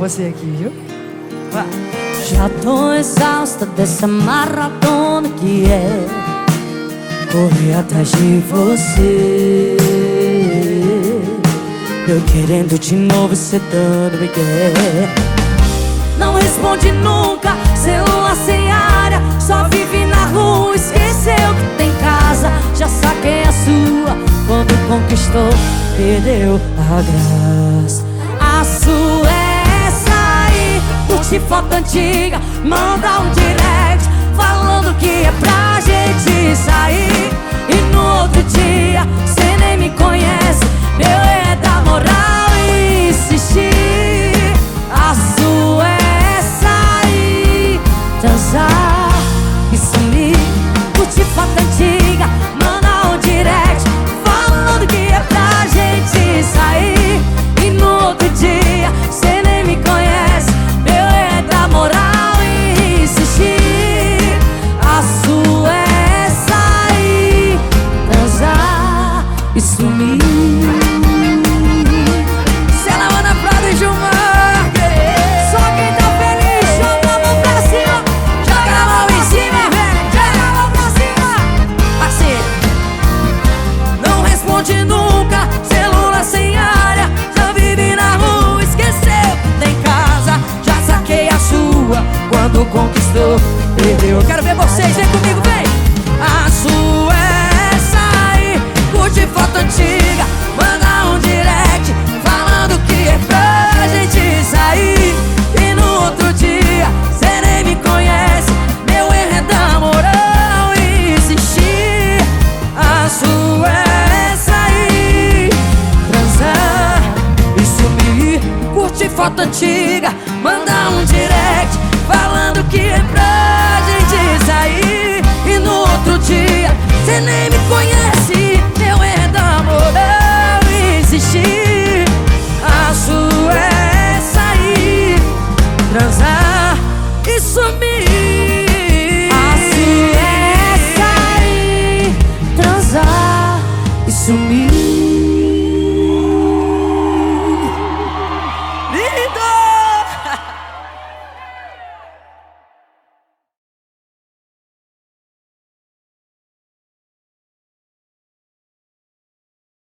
você aqui, viu? Vai. Já tô exausta dessa maratona que é correr atrás de você. Eu querendo de novo, cê dando migué. Não responde nunca, celular sem área, só vive na rua, esqueceu que tem casa. Já saquei a sua, quando conquistou, perdeu a graça. A sua é essa aí, curte foto antiga, manda um direct falando que é pra gente sair. E no outro dia, cê nem me conhece, meu é dar moral e insistir. A sua é essa aí, transar e sumir, curte foto antiga, manda um direct falando que é pra gente sair. E no outro dia, cê nem me conhece, meu é dar moral e insistir. A sua é essa aí, transar e sumir. Celaona, Prado e Gilmar, só quem tá feliz, joga a mão pra cima, joga a mão em cima, joga a mão pra cima. Parceiro, não responde nunca, celular sem área, já vive na rua, esqueceu que tem casa. Já saquei a sua, quando conquistou, perdeu. Quero ver vocês, vem comigo, vem. A sua é essa aí, curte foto antiga, manda um direct falando que é pra gente sair. E no outro dia, cê nem me conhece, meu erro é dar moral e insistir. A sua é essa aí, transar e sumir, curte foto antiga, manda um direct falando que é pra gente sair. E no outro dia, cê nem me conhece, meu é dar moral e insistir. A sua é essa aí, transar e sumir.